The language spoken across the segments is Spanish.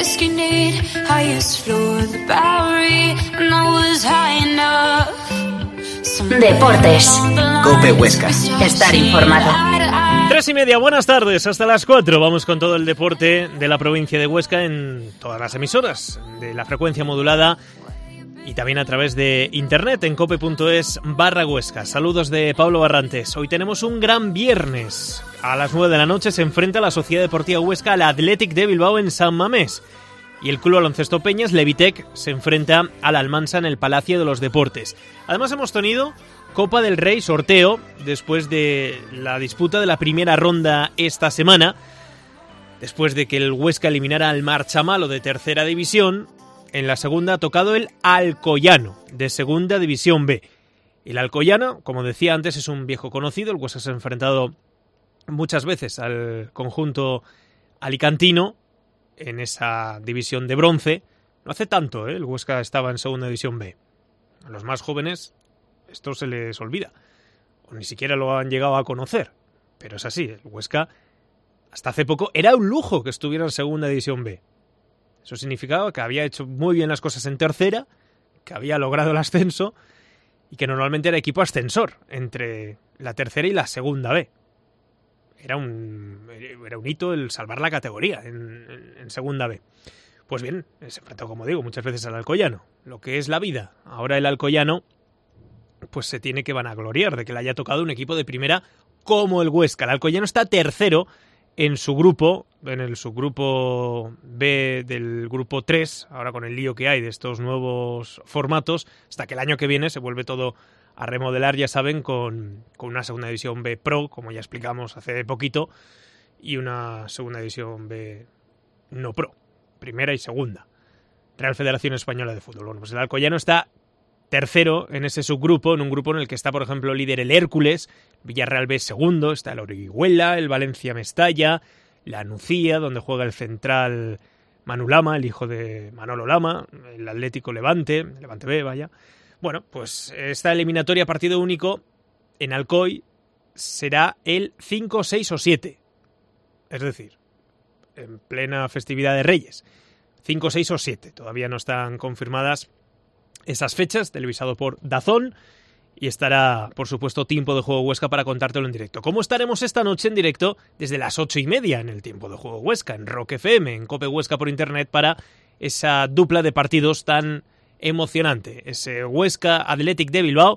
whiskey need, highest floor of the Bowery, and I was high enough. Deportes. COPE Huesca. Estar informado. 3:30, buenas tardes, hasta las 4. Vamos con todo el deporte de la provincia de Huesca en todas las emisoras de la frecuencia modulada y también a través de internet en cope.es/Huesca. Saludos de Pablo Barrantes. Hoy tenemos un gran viernes. A las 9 de la noche se enfrenta la Sociedad Deportiva Huesca al Athletic de Bilbao en San Mamés. Y el Club Baloncesto Peñas, Levitec, se enfrenta al Almansa en el Palacio de los Deportes. Además hemos tenido Copa del Rey sorteo después de la disputa de la primera ronda esta semana. Después de que el Huesca eliminara al Marchamalo de tercera división, en la segunda ha tocado el Alcoyano de segunda división B. El Alcoyano, como decía antes, es un viejo conocido. El Huesca se ha enfrentado muchas veces al conjunto alicantino en esa división de bronce. No hace tanto, el Huesca estaba en segunda división B. A los más jóvenes esto se les olvida, o ni siquiera lo han llegado a conocer, pero es así. El Huesca hasta hace poco era un lujo que estuviera en segunda división B. Eso significaba que había hecho muy bien las cosas en tercera, que había logrado el ascenso y que normalmente era equipo ascensor entre la tercera y la segunda B. Era un hito el salvar la categoría en segunda B. Pues bien, se enfrentó, como digo, muchas veces al Alcoyano. Lo que es la vida. Ahora el Alcoyano pues se tiene que vanagloriar de que le haya tocado un equipo de primera como el Huesca. El Alcoyano está tercero en su grupo, en el subgrupo B del grupo 3, ahora con el lío que hay de estos nuevos formatos, hasta que el año que viene se vuelve todo a remodelar, ya saben, con una segunda división B Pro, como ya explicamos hace poquito, y una segunda división B no Pro, primera y segunda. Real Federación Española de Fútbol. Bueno, pues el Alcoyano está tercero en ese subgrupo, en un grupo en el que está, por ejemplo, líder el Hércules, Villarreal B segundo, está el Orihuela, el Valencia Mestalla, la Nucía, donde juega el central Manu Lama, el hijo de Manolo Lama, el Atlético Levante B, vaya. Bueno, pues esta eliminatoria partido único en Alcoy será el 5, 6 o 7. Es decir, en plena festividad de Reyes. 5, 6 o 7. Todavía no están confirmadas esas fechas, televisado por DAZN, y estará, por supuesto, Tiempo de Juego Huesca para contártelo en directo. ¿Cómo estaremos esta noche en directo desde las 8:30 en el Tiempo de Juego Huesca, en Rock FM, en Cope Huesca por internet, para esa dupla de partidos tan emocionante? Ese Huesca Athletic de Bilbao,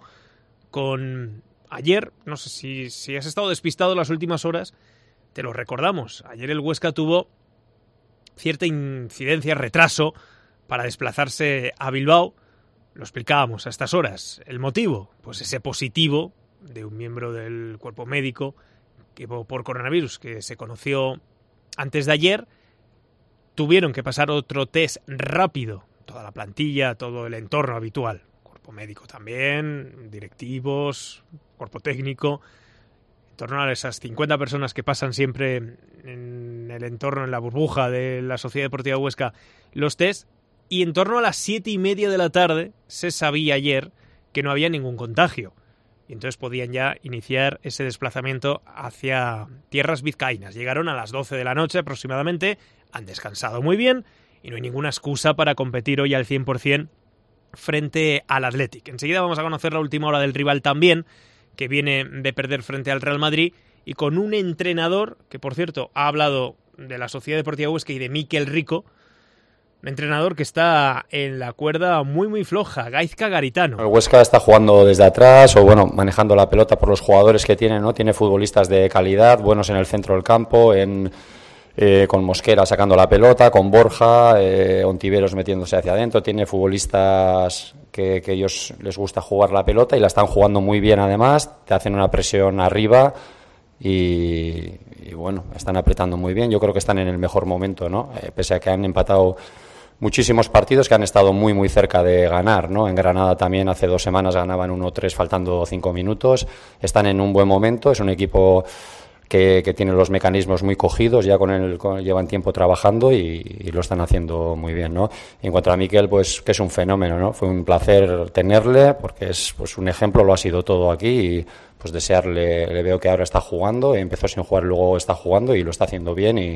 con ayer, no sé si has estado despistado las últimas horas, te lo recordamos. Ayer el Huesca tuvo cierta incidencia, retraso para desplazarse a Bilbao. Lo explicábamos a estas horas. ¿El motivo? Pues ese positivo de un miembro del cuerpo médico que por coronavirus, que se conoció antes de ayer. Tuvieron que pasar otro test rápido, toda la plantilla, todo el entorno habitual. Cuerpo médico también, directivos, cuerpo técnico. En torno a esas 50 personas que pasan siempre en el entorno, en la burbuja de la Sociedad Deportiva Huesca, los test. Y en torno a las 7:30 de la tarde se sabía ayer que no había ningún contagio. Y entonces podían ya iniciar ese desplazamiento hacia tierras vizcaínas. Llegaron a las 12 de la noche aproximadamente, han descansado muy bien y no hay ninguna excusa para competir hoy al 100% frente al Athletic. Enseguida vamos a conocer la última hora del rival también, que viene de perder frente al Real Madrid, y con un entrenador que, por cierto, ha hablado de la Sociedad Deportiva Huesca y de Mikel Rico. Un entrenador que está en la cuerda muy muy floja, Gaizka Garitano. El Huesca está jugando desde atrás, o bueno, manejando la pelota por los jugadores que tiene, ¿no? Tiene futbolistas de calidad, buenos en el centro del campo, con Mosquera sacando la pelota, con Borja, Ontiveros metiéndose hacia adentro. Tiene futbolistas que ellos les gusta jugar la pelota y la están jugando muy bien además, te hacen una presión arriba y bueno, están apretando muy bien. Yo creo que están en el mejor momento, ¿no? Pese a que han empatado muchísimos partidos que han estado muy muy cerca de ganar, ¿no? En Granada también hace 2 semanas ganaban 1-3 faltando 5 minutos. Están en un buen momento, es un equipo que tiene los mecanismos muy cogidos, ya llevan tiempo trabajando y lo están haciendo muy bien, ¿no? Y en cuanto a Mikel, pues que es un fenómeno, ¿no? Fue un placer tenerle, porque es pues un ejemplo, lo ha sido todo aquí, y pues desearle, le veo que ahora está jugando, empezó sin jugar, luego está jugando y lo está haciendo bien, y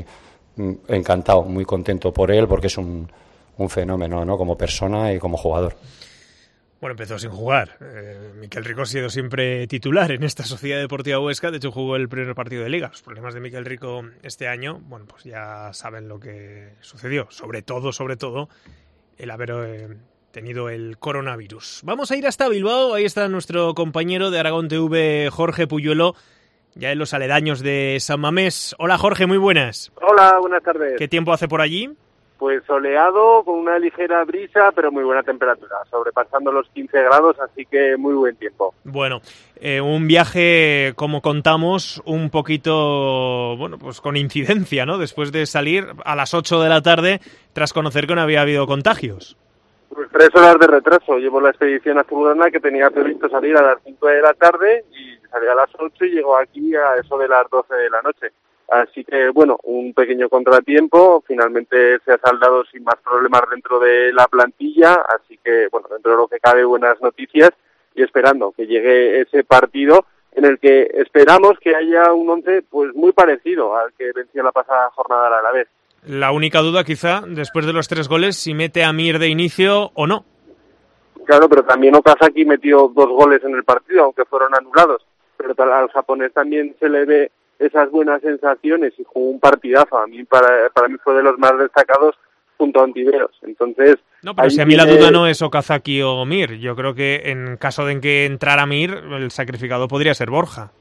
encantado, muy contento por él, porque es un fenómeno, ¿no? Como persona y como jugador. Bueno, empezó sin jugar. Miquel Rico ha sido siempre titular en esta Sociedad Deportiva Huesca. De hecho, jugó el primer partido de Liga. Los problemas de Miquel Rico este año, bueno, pues ya saben lo que sucedió. Sobre todo, el haber tenido el coronavirus. Vamos a ir hasta Bilbao. Ahí está nuestro compañero de Aragón TV, Jorge Puyuelo, ya en los aledaños de San Mamés. Hola, Jorge, muy buenas. Hola, buenas tardes. ¿Qué tiempo hace por allí? Pues soleado, con una ligera brisa, pero muy buena temperatura, sobrepasando los 15 grados, así que muy buen tiempo. Bueno, un viaje, como contamos, un poquito, bueno, pues con incidencia, ¿no? Después de salir a las 8 de la tarde, tras conocer que no había habido contagios. Pues 3 horas de retraso. Llevo la expedición azulgrana, que tenía previsto salir a las 5 de la tarde, y salí a las 8 y llegó aquí a eso de las 12 de la noche. Así que, bueno, un pequeño contratiempo, finalmente se ha saldado sin más problemas dentro de la plantilla, así que, bueno, dentro de lo que cabe, buenas noticias, y esperando que llegue ese partido en el que esperamos que haya un once pues muy parecido al que venció la pasada jornada al Alavés. La única duda, quizá, después de los 3 goles, si mete a Mir de inicio o no. Claro, pero también Okazaki metió 2 goles en el partido, aunque fueron anulados, pero al japonés también se le ve esas buenas sensaciones y jugó un partidazo. A mí, para mí fue de los más destacados junto a Ontiveros. Entonces, no, pero si a mí la duda no es Okazaki o Mir. Yo creo que en caso de que entrara Mir, el sacrificado podría ser Borja.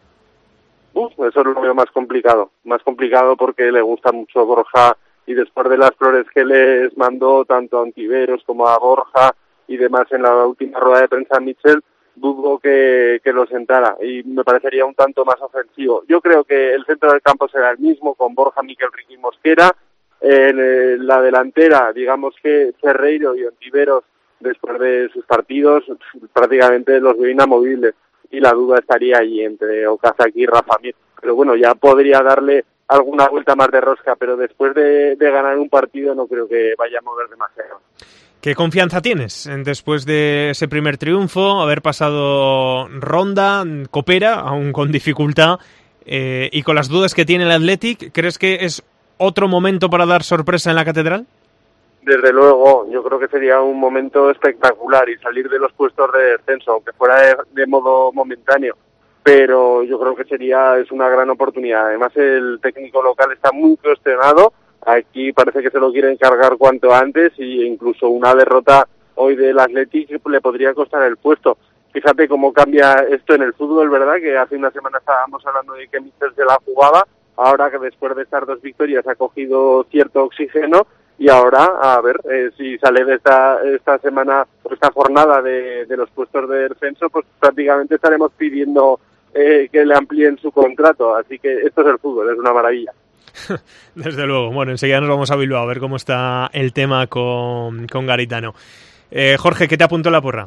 Eso lo veo más complicado porque le gusta mucho Borja, y después de las flores que les mandó tanto a Ontiveros como a Borja y demás en la última rueda de prensa Michel, dudo que lo sentara, y me parecería un tanto más ofensivo. Yo creo que el centro del campo será el mismo, con Borja, Miquel Rico y Mosquera. En la delantera, digamos que Ferreiro y Ontiveros, después de sus partidos, prácticamente los veo inamovibles, y la duda estaría allí entre Okazaki y Rafa Mir. Pero bueno, ya podría darle alguna vuelta más de rosca, pero después de ganar un partido no creo que vaya a mover demasiado. ¿Qué confianza tienes después de ese primer triunfo, haber pasado ronda, copera, aún con dificultad, y con las dudas que tiene el Athletic? ¿Crees que es otro momento para dar sorpresa en la Catedral? Desde luego, yo creo que sería un momento espectacular y salir de los puestos de descenso, aunque fuera de modo momentáneo, pero yo creo que es una gran oportunidad. Además, el técnico local está muy cuestionado. Aquí parece que se lo quieren cargar cuanto antes, y incluso una derrota hoy del Athletic le podría costar el puesto. Fíjate cómo cambia esto en el fútbol, ¿verdad? Que hace una semana estábamos hablando de que Mister se la jugaba, ahora que después de estas 2 victorias ha cogido cierto oxígeno, y ahora a ver si sale de esta semana, esta jornada de los puestos de descenso, pues prácticamente estaremos pidiendo que le amplíen su contrato. Así que esto es el fútbol, es una maravilla. Desde luego. Bueno, enseguida nos vamos a Bilbao a ver cómo está el tema con Garitano. Jorge, ¿qué te apuntó la porra?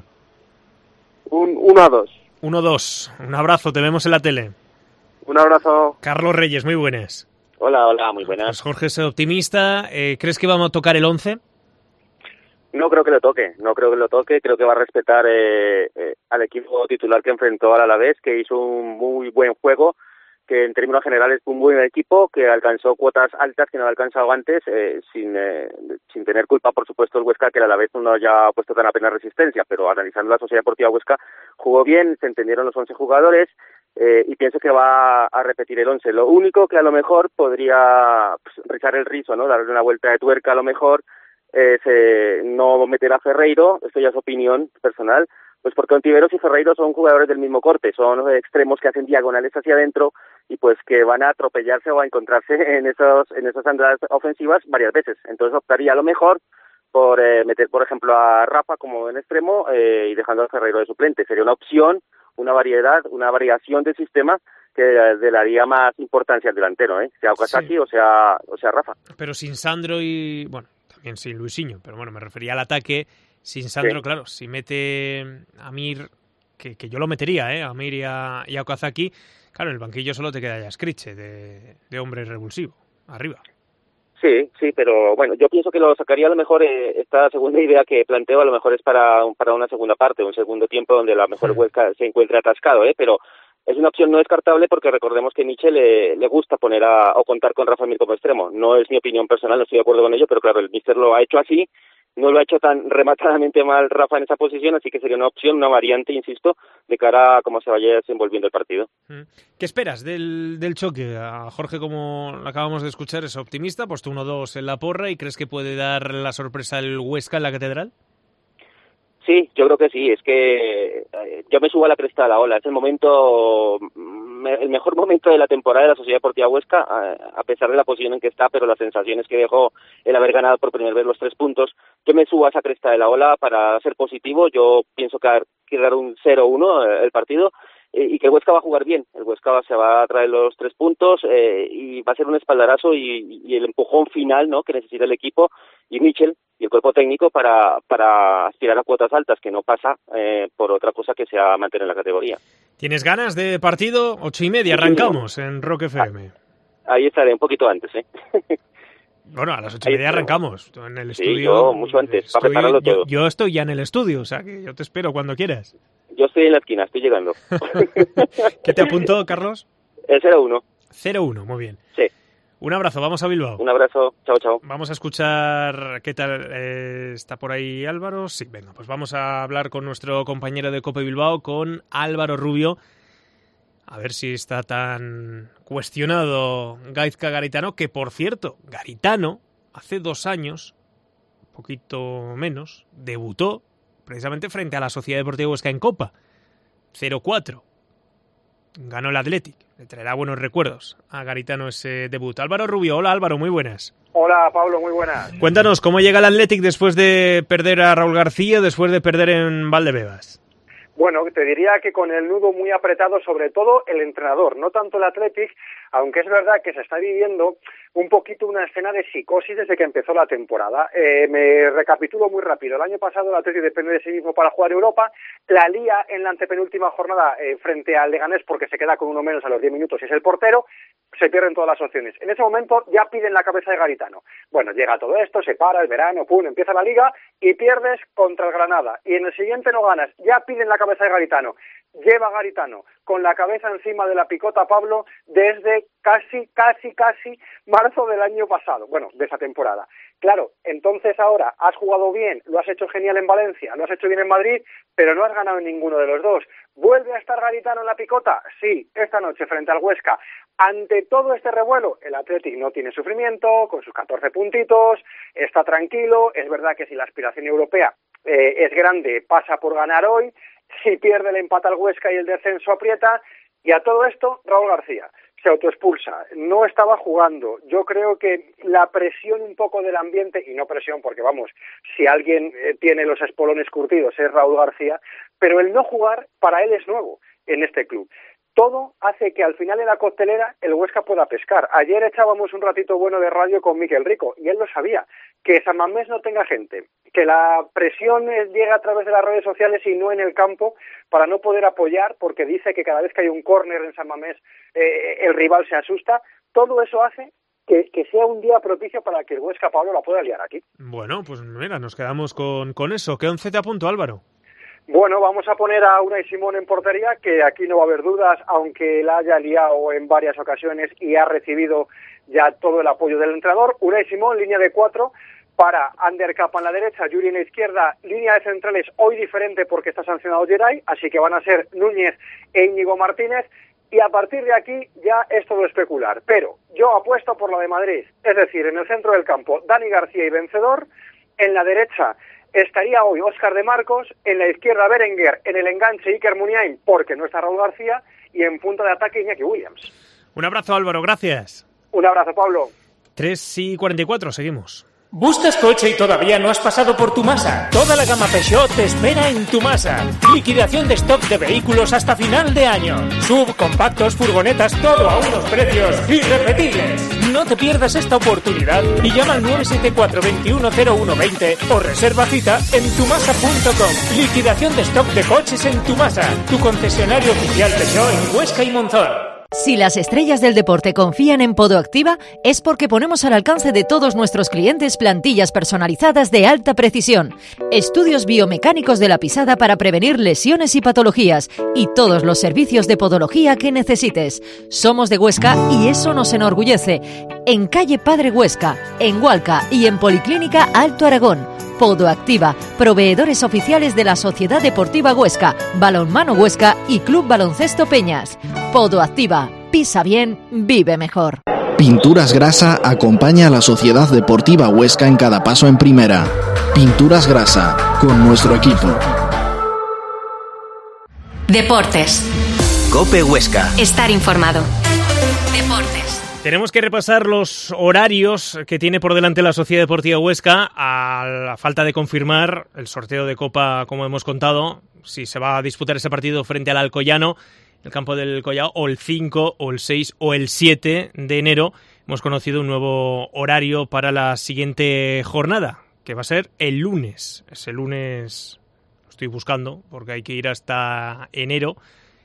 1-2. 1-2. Un abrazo, te vemos en la tele. Un abrazo. Carlos Reyes, muy buenas. Hola, muy buenas. Pues Jorge es optimista. ¿Crees que vamos a tocar el 11? No creo que lo toque, creo que va a respetar al equipo titular que enfrentó al Alavés, que hizo un muy buen juego, que en términos generales fue un buen equipo, que alcanzó cuotas altas que no había alcanzado antes, sin tener culpa, por supuesto, el Huesca, que el Alavés no haya puesto tan apenas resistencia, pero analizando la Sociedad Deportiva Huesca, jugó bien, se entendieron los 11 jugadores, y pienso que va a repetir el 11. Lo único que a lo mejor podría rizar el rizo, ¿no? Darle una vuelta de tuerca a lo mejor, no meter a Ferreiro, esto ya es opinión personal, pues porque Ontiveros y Ferreiro son jugadores del mismo corte, son extremos que hacen diagonales hacia adentro, y pues que van a atropellarse o a encontrarse en esas andadas ofensivas varias veces. Entonces optaría a lo mejor por meter, por ejemplo, a Rafa como en extremo, y dejando a Ferreiro de suplente. Sería una opción, una variación del sistema que le daría más importancia al delantero, sea Okazaki, sí, o sea Rafa. Pero sin Sandro y, bueno, también sin Luisinho, pero bueno, me refería al ataque. Sin Sandro, sí. Claro, si mete a Mir, que yo lo metería, a Mir y a Okazaki, claro, en el banquillo solo te queda ya Skriche, de hombre revulsivo, arriba. Sí, pero bueno, yo pienso que lo sacaría a lo mejor, esta segunda idea que planteo a lo mejor es para una segunda parte, un segundo tiempo donde a lo mejor Huesca se encuentre atascado, pero es una opción no descartable porque recordemos que Michel le gusta poner o contar con Rafa Mir como extremo. No es mi opinión personal, no estoy de acuerdo con ello, pero claro, el míster lo ha hecho así, no lo ha hecho tan rematadamente mal Rafa en esa posición, así que sería una opción, una variante, insisto, de cara a cómo se vaya desenvolviendo el partido. ¿Qué esperas del choque? A Jorge, como lo acabamos de escuchar, es optimista, puesto 1-2 en la porra, ¿y crees que puede dar la sorpresa el Huesca en la Catedral? Sí, yo creo que sí, es que yo me subo a la cresta de la ola, es el mejor momento de la temporada de la Sociedad Deportiva Huesca, a pesar de la posición en que está, pero las sensaciones que dejó el haber ganado por primera vez los 3 puntos, yo me subo a esa cresta de la ola para ser positivo, yo pienso que dar un 0-1 el partido, y que el Huesca va a jugar bien, el Huesca se va a traer los 3 puntos y va a ser un espaldarazo y el empujón final, ¿no?, que necesita el equipo y Michel y el cuerpo técnico para aspirar a cuotas altas, que no pasa por otra cosa que sea mantener la categoría. ¿Tienes ganas de partido? 8:30, arrancamos en Rock FM. Ahí estaré un poquito antes, Bueno, a las 8:30 arrancamos. En el estudio. Sí, yo mucho antes, para prepararlo todo. Yo estoy ya en el estudio, o sea que yo te espero cuando quieras. Yo estoy en la esquina, estoy llegando. ¿Qué te apuntó, Carlos? El 0-1. 0-1, muy bien. Sí. Un abrazo, vamos a Bilbao. Un abrazo, chao, chao. Vamos a escuchar qué tal está por ahí Álvaro. Sí, venga, pues vamos a hablar con nuestro compañero de COPE Bilbao, con Álvaro Rubio. A ver si está tan cuestionado Gaizka Garitano, que por cierto, Garitano hace 2 años, un poquito menos, debutó precisamente frente a la Sociedad Deportiva Huesca en Copa. 0-4. Ganó el Athletic. Le traerá buenos recuerdos a Garitano ese debut. Álvaro Rubio. Hola Álvaro, muy buenas. Hola Pablo, muy buenas. Cuéntanos, ¿cómo llega el Athletic después de perder a Raúl García, después de perder en Valdebebas? Bueno, te diría que con el nudo muy apretado, sobre todo el entrenador, no tanto el Athletic, aunque es verdad que se está viviendo un poquito una escena de psicosis desde que empezó la temporada. Me recapitulo muy rápido. El año pasado el Athletic depende de sí mismo para jugar Europa, la lía en la antepenúltima jornada frente al Leganés porque se queda con uno menos a los 10 minutos y es el portero, se pierden todas las opciones. En ese momento ya piden la cabeza de Garitano. Bueno, llega todo esto, se para el verano, pum, empieza la liga y pierdes contra el Granada. Y en el siguiente no ganas, ya piden la cabeza de Garitano. Lleva Garitano con la cabeza encima de la picota, Pablo, desde casi marzo del año pasado, bueno, de esa temporada. Claro, entonces ahora has jugado bien, lo has hecho genial en Valencia, lo has hecho bien en Madrid, pero no has ganado en ninguno de los dos. ¿Vuelve a estar Garitano en la picota? Sí, esta noche frente al Huesca. Ante todo este revuelo, el Athletic no tiene sufrimiento, con sus 14 puntitos, está tranquilo, es verdad que si la aspiración europea es grande, pasa por ganar hoy. Si pierde el empate al Huesca y el descenso aprieta, y a todo esto Raúl García se autoexpulsa, no estaba jugando. Yo creo que la presión un poco del ambiente, y no presión porque vamos, si alguien tiene los espolones curtidos es Raúl García, pero el no jugar para él es nuevo en este club. Todo hace que al final en la costelera el Huesca pueda pescar. Ayer echábamos un ratito bueno de radio con Miquel Rico y él lo sabía, que San Mamés no tenga gente, que la presión llega a través de las redes sociales y no en el campo para no poder apoyar, porque dice que cada vez que hay un córner en San Mamés el rival se asusta. Todo eso hace que sea un día propicio para que el Huesca, Pablo, la pueda liar aquí. Bueno, pues mira, nos quedamos con eso. ¿Qué 11 te apunto, Álvaro? Bueno, vamos a poner a Unai Simón en portería, que aquí no va a haber dudas, aunque la haya liado en varias ocasiones y ha recibido ya todo el apoyo del entrenador. Unai Simón, línea de 4, para Ander Capa en la derecha, Yuri en la izquierda, línea de centrales hoy diferente porque está sancionado Geray, así que van a ser Núñez e Íñigo Martínez, y a partir de aquí ya es todo especular. Pero yo apuesto por la de Madrid, es decir, en el centro del campo, Dani García y Vencedor, en la derecha estaría hoy Óscar de Marcos, en la izquierda Berenguer, en el enganche Iker Muniain, porque no está Raúl García, y en punta de ataque Iñaki Williams. Un abrazo, Álvaro, gracias. Un abrazo, Pablo. 3:44, seguimos. ¿Buscas coche y todavía no has pasado por Tumasa? Toda la gama Peugeot te espera en Tumasa. Liquidación de stock de vehículos hasta final de año. SUV, compactos, furgonetas, todo a unos precios irrepetibles. No te pierdas esta oportunidad y llama al 974 210120 o reserva cita en tumasa.com. Liquidación de stock de coches en Tumasa, tu concesionario oficial Peugeot en Huesca y Monzón. Si las estrellas del deporte confían en Podoactiva, es porque ponemos al alcance de todos nuestros clientes plantillas personalizadas de alta precisión, estudios biomecánicos de la pisada para prevenir lesiones y patologías, y todos los servicios de podología que necesites. Somos de Huesca y eso nos enorgullece. En calle Padre Huesca, en Hualca y en Policlínica Alto Aragón. Podoactiva, proveedores oficiales de la Sociedad Deportiva Huesca, Balonmano Huesca y Club Baloncesto Peñas. Podoactiva, pisa bien, vive mejor. Pinturas Grasa acompaña a la Sociedad Deportiva Huesca en cada paso en primera. Pinturas Grasa, con nuestro equipo. Deportes. COPE Huesca. Estar informado. Deportes. Tenemos que repasar los horarios que tiene por delante la Sociedad Deportiva Huesca a la falta de confirmar el sorteo de Copa, como hemos contado, si se va a disputar ese partido frente al Alcoyano, el campo del Collao, o el 5, o el 6, o el 7 de enero. Hemos conocido un nuevo horario para la siguiente jornada, que va a ser el lunes. Ese lunes lo estoy buscando porque hay que ir hasta enero.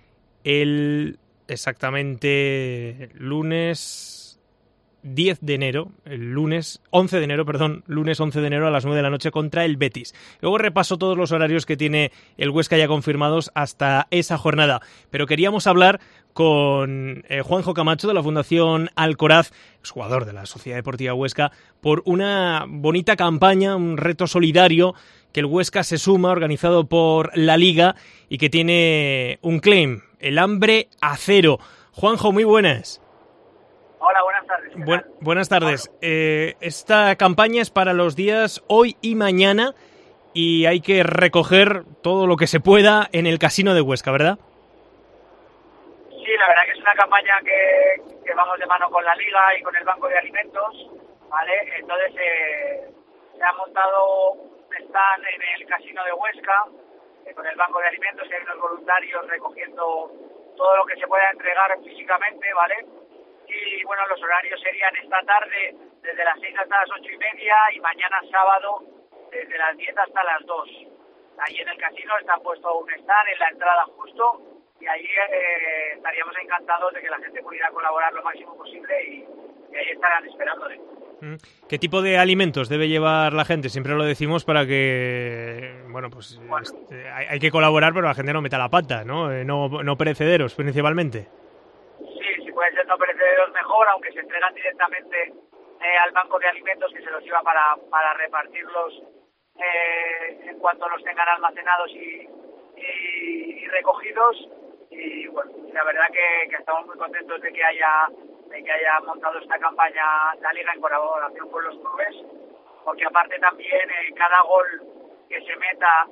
Exactamente lunes 10 de enero, lunes 11 de enero a las 9 de la noche contra el Betis. Luego repaso todos los horarios que tiene el Huesca ya confirmados hasta esa jornada. Pero queríamos hablar con Juanjo Camacho de la Fundación Alcoraz, exjugador de la Sociedad Deportiva Huesca, por una bonita campaña, un reto solidario que el Huesca se suma, organizado por la Liga y que tiene un claim, el hambre a cero. Juanjo, muy buenas. Hola, buenas tardes. Buenas tardes. Esta campaña es para los días hoy y mañana y hay que recoger todo lo que se pueda en el Casino de Huesca, ¿verdad? Sí, la verdad que es una campaña que vamos de mano con la Liga y con el Banco de Alimentos, ¿vale? Entonces se ha montado un stand en el Casino de Huesca con el Banco de Alimentos y hay unos voluntarios recogiendo todo lo que se pueda entregar físicamente, ¿vale? Y bueno, los horarios serían esta tarde desde las 6 hasta las 8:30 y mañana sábado desde las 10 hasta las 2. Ahí en el casino está puesto un stand en la entrada justo y ahí estaríamos encantados de que la gente pudiera colaborar lo máximo posible y ahí estarán esperándole. ¿Qué tipo de alimentos debe llevar la gente? Siempre lo decimos para que, hay que colaborar, pero la gente no meta la pata, ¿no? No perecederos, principalmente. Sí, si pueden ser no perecederos mejor, aunque se entregan directamente al Banco de Alimentos, que se los lleva para repartirlos en cuanto los tengan almacenados y recogidos. Y bueno, la verdad que estamos muy contentos de que haya montado esta campaña la Liga en colaboración con los clubes, porque aparte también cada gol que meta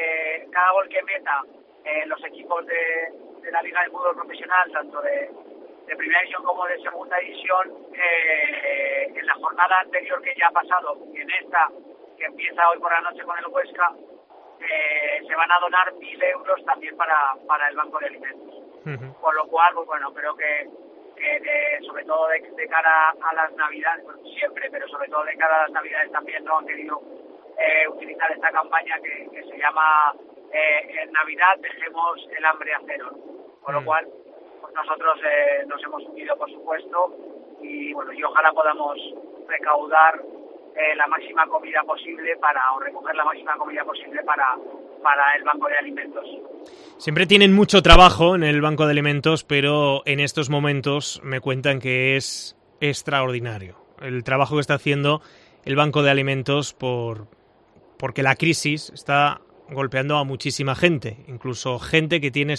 los equipos de la Liga de Fútbol Profesional, tanto de primera división como de segunda división, en la jornada anterior que ya ha pasado, y en esta que empieza hoy por la noche con el Huesca, se van a donar 1.000 euros también para el Banco de Alimentos. Por lo cual, pues bueno, creo que sobre todo de cara a las Navidades, bueno, siempre, pero sobre todo de cara a las Navidades también no han querido utilizar esta campaña que se llama en Navidad dejemos el hambre a cero. Por lo cual, pues nosotros nos hemos unido, por supuesto, y bueno, y ojalá podamos recaudar la máxima comida posible o recoger la máxima comida posible para el Banco de Alimentos. Siempre tienen mucho trabajo en el Banco de Alimentos, pero en estos momentos me cuentan que es extraordinario el trabajo que está haciendo el Banco de Alimentos porque la crisis está golpeando a muchísima gente, incluso gente que tienes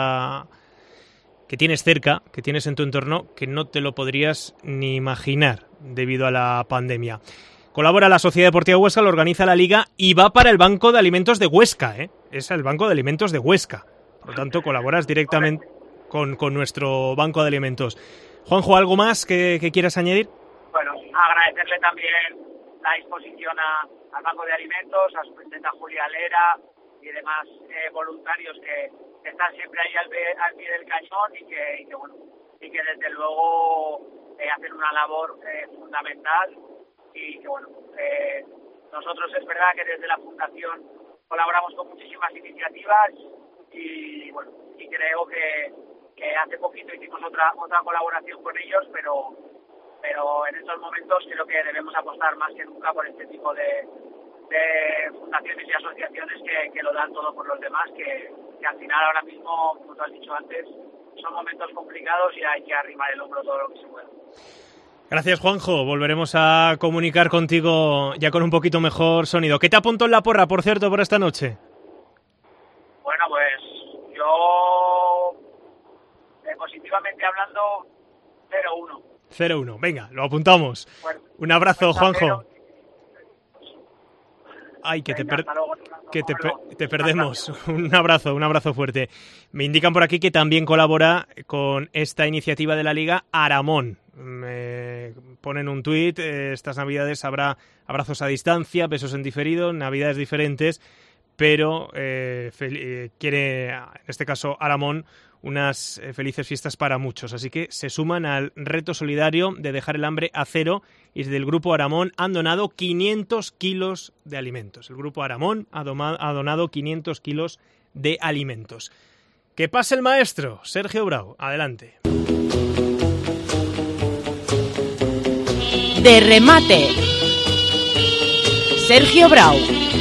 cerca, que tienes en tu entorno, que no te lo podrías ni imaginar debido a la pandemia. Colabora la Sociedad Deportiva Huesca, lo organiza la Liga y va para el Banco de Alimentos de Huesca, ¿eh? Es el Banco de Alimentos de Huesca. Por lo tanto, colaboras directamente con nuestro Banco de Alimentos. Juanjo, ¿algo más que quieras añadir? Bueno, agradecerle también la disposición al Banco de Alimentos, a su presidenta Julia Lera y demás voluntarios que están siempre ahí al pie del cañón y que desde luego hacen una labor fundamental. Y que bueno, nosotros es verdad que desde la Fundación colaboramos con muchísimas iniciativas y bueno, y creo que hace poquito hicimos otra colaboración con ellos, pero en estos momentos creo que debemos apostar más que nunca por este tipo de fundaciones y asociaciones que lo dan todo por los demás, que al final ahora mismo, como tú has dicho antes, son momentos complicados y hay que arrimar el hombro todo lo que se pueda. Gracias, Juanjo. Volveremos a comunicar contigo ya con un poquito mejor sonido. ¿Qué te apuntó en la porra, por cierto, por esta noche? Bueno, pues yo, positivamente hablando, 0-1. 0-1. Venga, lo apuntamos. Bueno, un abrazo, Juanjo. Ay, que te perdemos. Un abrazo fuerte. Me indican por aquí que también colabora con esta iniciativa de la Liga Aramón. Me ponen un tuit, estas Navidades habrá abrazos a distancia, besos en diferido, Navidades diferentes, pero quiere, en este caso Aramón, unas felices fiestas para muchos. Así que se suman al reto solidario de dejar el hambre a cero y del Grupo Aramón han donado 500 kilos de alimentos. El Grupo Aramón ha donado 500 kilos de alimentos. Que pase el maestro, Sergio Brau. Adelante. De remate, Sergio Brau.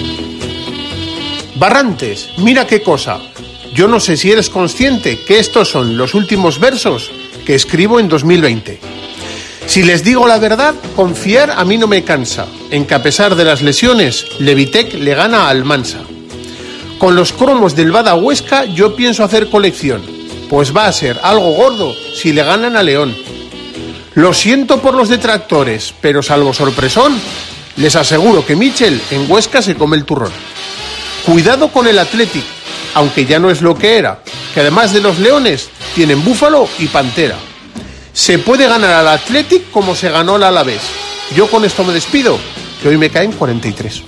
Barrantes, mira qué cosa. Yo no sé si eres consciente que estos son los últimos versos que escribo en 2020. Si les digo la verdad, confiar a mí no me cansa, en que a pesar de las lesiones, Levitec le gana al Mansa. Con los cromos del Bada Huesca yo pienso hacer colección, pues va a ser algo gordo si le ganan a León. Lo siento por los detractores, pero salvo sorpresón, les aseguro que Michel en Huesca se come el turrón. Cuidado con el Athletic, aunque ya no es lo que era, que además de los leones, tienen búfalo y pantera. Se puede ganar al Athletic como se ganó al Alavés. Yo con esto me despido, que hoy me caen 43.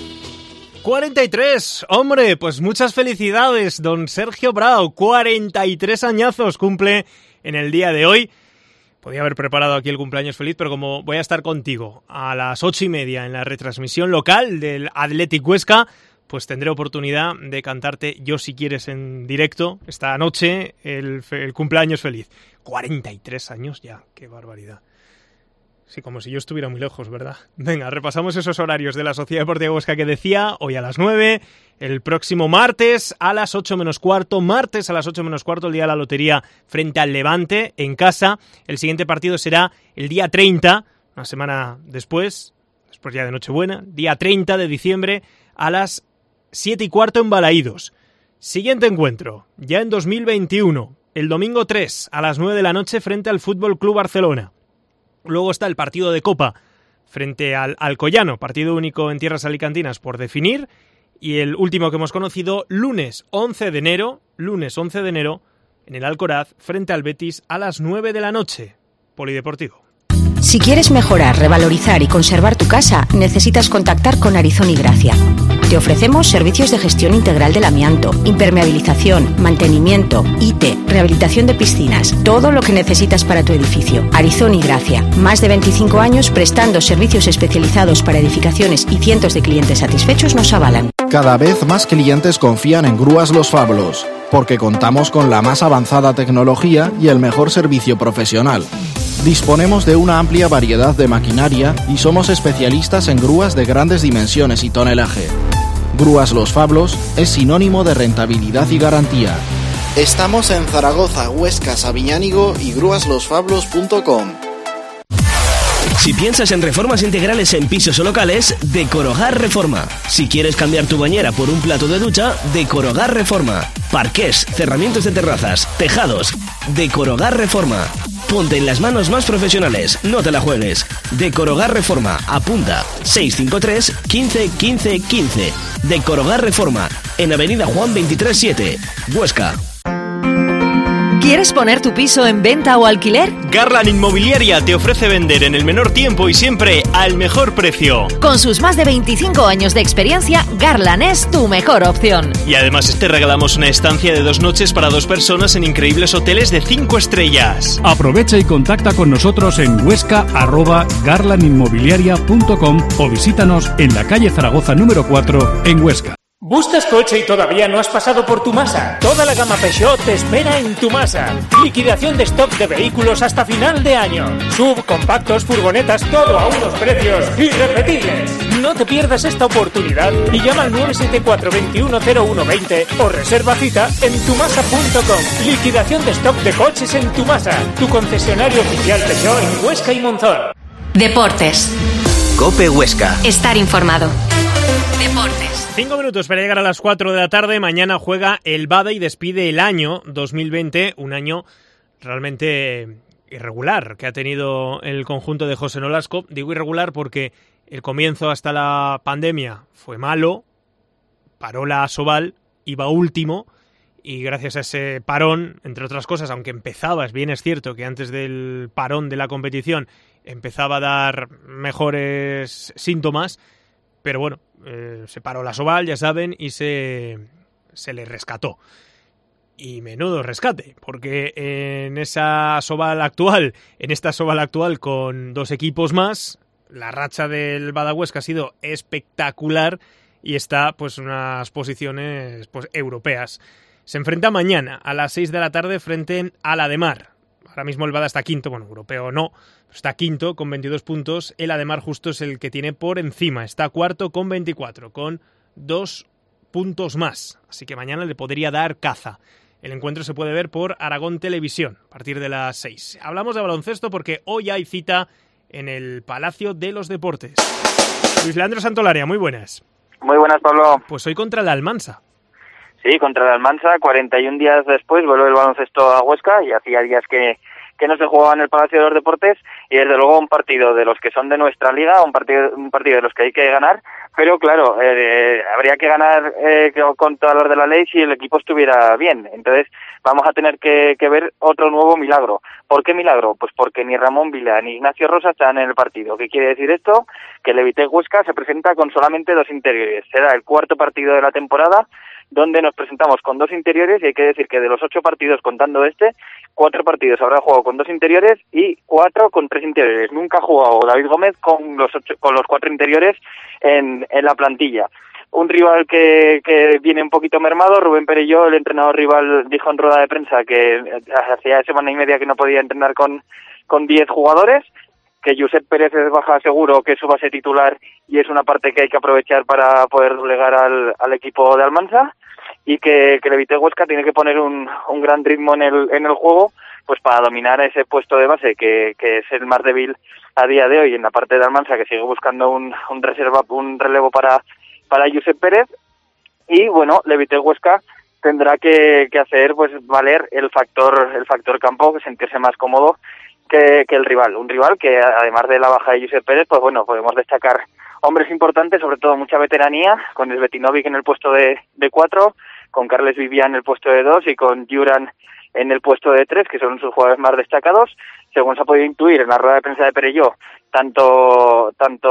43, hombre, pues muchas felicidades, don Sergio Brau. 43 añazos cumple en el día de hoy. Podía haber preparado aquí el cumpleaños feliz, pero como voy a estar contigo a las 8:30 en la retransmisión local del Athletic Huesca, pues tendré oportunidad de cantarte Yo si quieres en directo esta noche el cumpleaños feliz. 43 años ya, qué barbaridad. Sí, como si yo estuviera muy lejos, ¿verdad? Venga, repasamos esos horarios de la Sociedad Deportiva Huesca que decía, hoy a las 9, el próximo martes a las 8 menos cuarto, el día de la lotería frente al Levante en casa. El siguiente partido será el día 30, una semana después ya de Nochebuena, día 30 de diciembre a las 7:15 en Balaídos. Siguiente encuentro, ya en 2021, el domingo 3 a las 9 de la noche frente al Fútbol Club Barcelona. Luego está el partido de Copa frente al Alcoyano, partido único en tierras alicantinas por definir. Y el último que hemos conocido, lunes 11 de enero, en el Alcoraz, frente al Betis a las 9 de la noche. Polideportivo. Si quieres mejorar, revalorizar y conservar tu casa, necesitas contactar con Arizón y Gracia. Te ofrecemos servicios de gestión integral del amianto, impermeabilización, mantenimiento, IT, rehabilitación de piscinas, todo lo que necesitas para tu edificio. Arizón y Gracia, más de 25 años prestando servicios especializados para edificaciones y cientos de clientes satisfechos nos avalan. Cada vez más clientes confían en Grúas Los Fablos, porque contamos con la más avanzada tecnología y el mejor servicio profesional. Disponemos de una amplia variedad de maquinaria y somos especialistas en grúas de grandes dimensiones y tonelaje. Grúas Los Fablos es sinónimo de rentabilidad y garantía. Estamos en Zaragoza, Huesca, Sabiñánigo y grúaslosfablos.com. Si piensas en reformas integrales en pisos o locales, Decorogar Reforma. Si quieres cambiar tu bañera por un plato de ducha, Decorogar Reforma. Parqués, cerramientos de terrazas, tejados, Decorogar Reforma. Ponte en las manos más profesionales, no te la juegues. Decorogar Reforma, apunta 653 15 15 15. Decorogar Reforma, en Avenida Juan 23-7, Huesca. ¿Quieres poner tu piso en venta o alquiler? Garland Inmobiliaria te ofrece vender en el menor tiempo y siempre al mejor precio. Con sus más de 25 años de experiencia, Garland es tu mejor opción. Y además te regalamos una estancia de 2 noches para 2 personas en increíbles hoteles de 5 estrellas. Aprovecha y contacta con nosotros en huesca@garlandinmobiliaria.com o visítanos en la calle Zaragoza número 4 en Huesca. ¿Buscas coche y todavía no has pasado por Tumasa? Toda la gama Peugeot te espera en Tumasa. Liquidación de stock de vehículos hasta final de año. SUV, compactos, furgonetas, todo a unos precios irrepetibles. No te pierdas esta oportunidad y llama al 974 21 0120 o reserva cita en tumasa.com. Liquidación de stock de coches en Tumasa, tu concesionario oficial Peugeot en Huesca y Monzón. Deportes. COPE Huesca. Estar informado. Deportes. 5 minutos para llegar a las 4 de la tarde. Mañana juega el Bada y despide el año 2020, un año realmente irregular que ha tenido el conjunto de José Nolasco. Digo irregular porque el comienzo hasta la pandemia fue malo, paró la Asobal, iba último y gracias a ese parón, entre otras cosas, aunque empezaba, bien es cierto que antes del parón de la competición empezaba a dar mejores síntomas, pero bueno, se paró la Asobal, ya saben, y se le rescató. Y menudo rescate, porque en esta Asobal actual con 2 equipos más, la racha del Bada Huesca ha sido espectacular y está pues en unas posiciones pues europeas. Se enfrenta mañana a las 6 de la tarde frente a la Ademar. Ahora mismo el Bada está quinto, bueno, europeo no, está quinto con 22 puntos. El Ademar justo es el que tiene por encima, está cuarto con 24, con 2 puntos más. Así que mañana le podría dar caza. El encuentro se puede ver por Aragón Televisión a partir de las 6. Hablamos de baloncesto porque hoy hay cita en el Palacio de los Deportes. Luis Leandro Santolaria, muy buenas. Muy buenas, Pablo. Pues hoy contra el Almansa. Sí, contra el Almansa, 41 días después vuelve el baloncesto a Huesca y hacía días que no se jugaba en el Palacio de los Deportes y desde luego un partido de los que son de nuestra liga, un partido de los que hay que ganar, pero claro, habría que ganar con todas las de la ley si el equipo estuviera bien. Entonces vamos a tener que ver otro nuevo milagro. ¿Por qué milagro? Pues porque ni Ramón Vila ni Ignacio Rosa están en el partido. ¿Qué quiere decir esto? Que el Levitec Huesca se presenta con solamente 2 interiores. Será el 4º partido de la temporada donde nos presentamos con 2 interiores y hay que decir que de los 8 partidos contando 4 partidos habrá jugado con 2 interiores y 4 con 3 interiores. Nunca ha jugado David Gómez con los 4 interiores en la plantilla. Un rival que viene un poquito mermado. Rubén Perelló, el entrenador rival, dijo en rueda de prensa que hacía semana y media que no podía entrenar con 10 jugadores, que Josep Pérez es baja seguro, que eso va a ser titular y es una parte que hay que aprovechar para poder doblegar al equipo de Almansa, y que el Levitec Huesca tiene que poner un gran ritmo en el juego pues para dominar ese puesto de base que es el más débil a día de hoy en la parte de Almansa, que sigue buscando un relevo para Josep Pérez. Y bueno, Levitec Huesca tendrá que hacer pues valer el factor campo, que sentirse más cómodo que el rival. Un rival que además de la baja de Josep Pérez, pues bueno, podemos destacar hombres importantes, sobre todo mucha veteranía, con Svetinovic en el puesto de 4, con Carles Vivian en el puesto de 2 y con Juran en el puesto de 3, que son sus jugadores más destacados. Según se ha podido intuir en la rueda de prensa de Perelló, tanto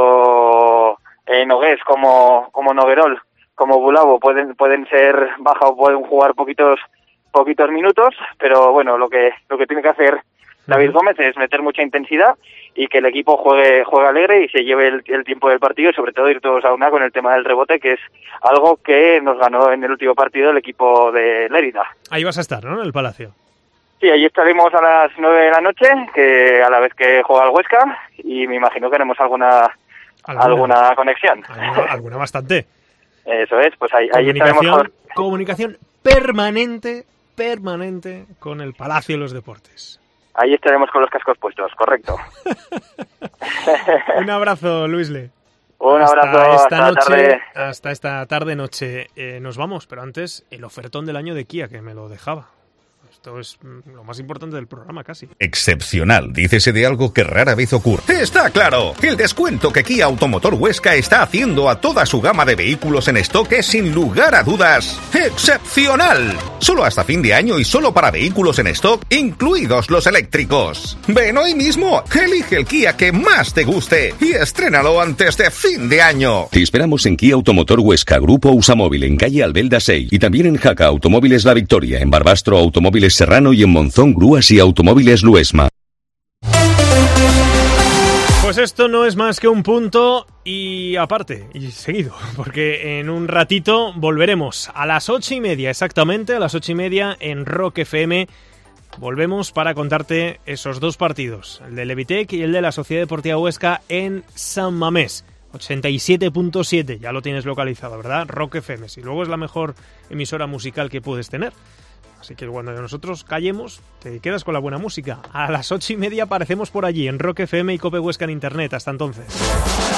Nogués como Noguerol como Bulavo pueden ser baja o pueden jugar poquitos minutos, pero bueno, lo que tiene que hacer David Gómez es meter mucha intensidad y que el equipo juegue alegre y se lleve el tiempo del partido, y sobre todo ir todos a una con el tema del rebote, que es algo que nos ganó en el último partido el equipo de Lérida. Ahí vas a estar, ¿no?, en el Palacio. Sí, allí estaremos a las 9 de la noche, que a la vez que juega el Huesca, y me imagino que haremos alguna conexión. Alguna bastante. Eso es, pues ahí estaremos. Comunicación permanente con el Palacio de los Deportes. Ahí estaremos con los cascos puestos, correcto. Un abrazo, Luisle. Un abrazo, hasta esta tarde-noche. Nos vamos, pero antes el ofertón del año de Kia, que me lo dejaba. Esto es lo más importante del programa, casi. Excepcional, dícese de algo que rara vez ocurre. ¡Está claro! El descuento que Kia Automotor Huesca está haciendo a toda su gama de vehículos en stock es, sin lugar a dudas, excepcional. Solo hasta fin de año y solo para vehículos en stock, incluidos los eléctricos. Ven hoy mismo, elige el Kia que más te guste y estrénalo antes de fin de año. Te esperamos en Kia Automotor Huesca, Grupo Usamóvil, en calle Albelda 6, y también en Jaca Automóviles La Victoria, en Barbastro Automóviles Serrano y en Monzón Grúas y Automóviles Luesma. pues esto no es más que un punto y aparte, y seguido, porque en un ratito volveremos a las 8:30, exactamente, a las 8:30 en Rock FM. Volvemos para contarte esos dos partidos, el de Levitec y el de la Sociedad Deportiva Huesca en San Mamés. 87.7, ya lo tienes localizado, ¿verdad? Rock FM, si luego es la mejor emisora musical que puedes tener. Así que cuando nosotros callemos, te quedas con la buena música. A las 8:30 aparecemos por allí, en Rock FM y Cope Huesca en Internet. Hasta entonces.